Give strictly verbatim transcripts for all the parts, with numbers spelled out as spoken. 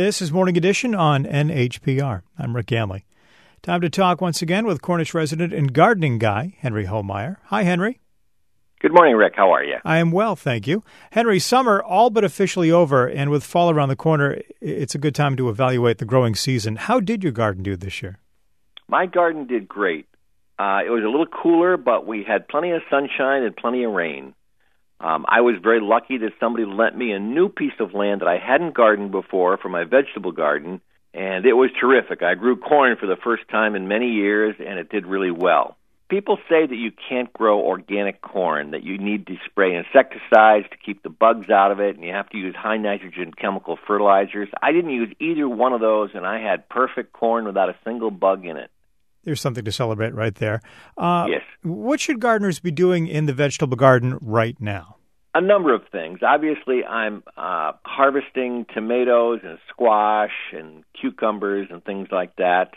This is Morning Edition on N H P R. I'm Rick Ganley. Time to talk once again with Cornish resident and gardening guy, Henry Homeyer. Hi, Henry. Good morning, Rick. How are you? I am well, thank you. Henry, summer all but officially over, and with fall around the corner, it's a good time to evaluate the growing season. How did your garden do this year? My garden did great. Uh, it was a little cooler, but we had plenty of sunshine and plenty of rain. Um, I was very lucky that somebody lent me a new piece of land that I hadn't gardened before for my vegetable garden, and it was terrific. I grew corn for the first time in many years, and it did really well. People say that you can't grow organic corn, that you need to spray insecticides to keep the bugs out of it, and you have to use high nitrogen chemical fertilizers. I didn't use either one of those, and I had perfect corn without a single bug in it. There's something to celebrate right there. Uh, yes. What should gardeners be doing in the vegetable garden right now? A number of things. Obviously, I'm uh, harvesting tomatoes and squash and cucumbers and things like that,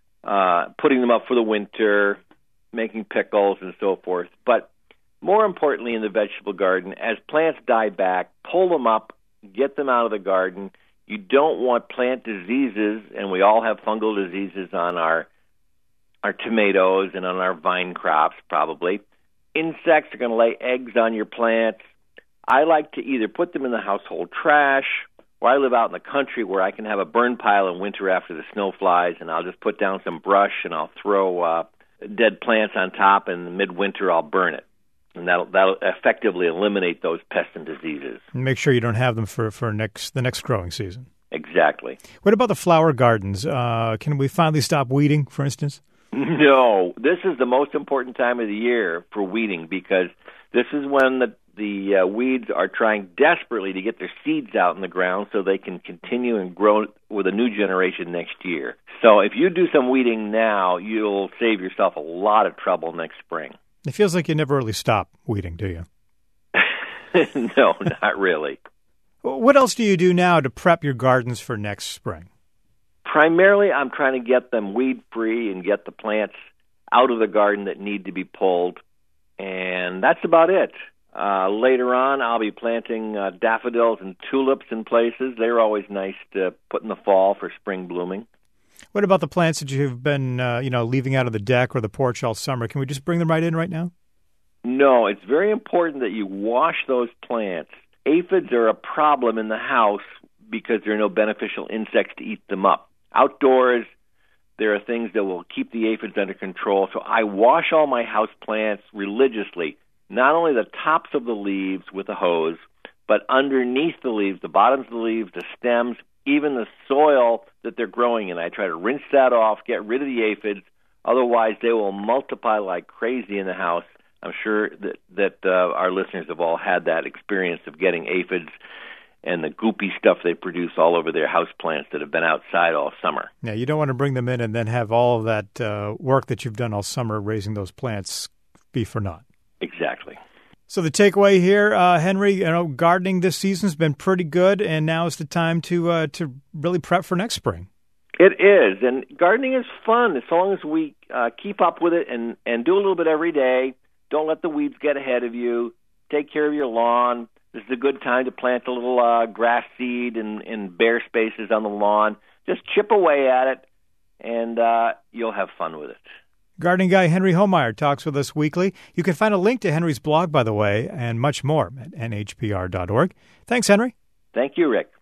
uh, putting them up for the winter, making pickles and so forth. But more importantly in the vegetable garden, as plants die back, pull them up, get them out of the garden. You don't want plant diseases, and we all have fungal diseases on our our tomatoes and on our vine crops probably. Insects are going to lay eggs on your plants. I like to either put them in the household trash, or I live out in the country where I can have a burn pile in winter after the snow flies, and I'll just put down some brush and I'll throw uh, dead plants on top, and in midwinter I'll burn it. And that'll, that'll effectively eliminate those pests and diseases. Make sure you don't have them for, for next the next growing season. Exactly. What about the flower gardens? Uh, can we finally stop weeding, for instance? No. This is the most important time of the year for weeding, because this is when the The uh, weeds are trying desperately to get their seeds out in the ground so they can continue and grow with a new generation next year. So if you do some weeding now, you'll save yourself a lot of trouble next spring. It feels like you never really stop weeding, do you? No, not really. What else do you do now to prep your gardens for next spring? Primarily, I'm trying to get them weed-free and get the plants out of the garden that need to be pulled, and that's about it. Uh, later on, I'll be planting uh, daffodils and tulips in places. They're always nice to put in the fall for spring blooming. What about the plants that you've been, uh, you know, leaving out of the deck or the porch all summer? Can we just bring them right in right now? No, it's very important that you wash those plants. Aphids are a problem in the house because there are no beneficial insects to eat them up. Outdoors, there are things that will keep the aphids under control. So I wash all my house plants religiously. Not only the tops of the leaves with a hose, but underneath the leaves, the bottoms of the leaves, the stems, even the soil that they're growing in. I try to rinse that off, get rid of the aphids. Otherwise, they will multiply like crazy in the house. I'm sure that, that uh, our listeners have all had that experience of getting aphids and the goopy stuff they produce all over their house plants that have been outside all summer. Yeah, you don't want to bring them in and then have all of that uh, work that you've done all summer raising those plants be for naught. Exactly. So the takeaway here, uh, Henry, you know, gardening this season's been pretty good, and now is the time to uh, to really prep for next spring. It is, and gardening is fun as long as we uh, keep up with it and, and do a little bit every day. Don't let the weeds get ahead of you. Take care of your lawn. This is a good time to plant a little uh, grass seed in, in bare spaces on the lawn. Just chip away at it, and uh, you'll have fun with it. Gardening guy Henry Homeyer talks with us weekly. You can find a link to Henry's blog, by the way, and much more at N H P R dot org. Thanks, Henry. Thank you, Rick.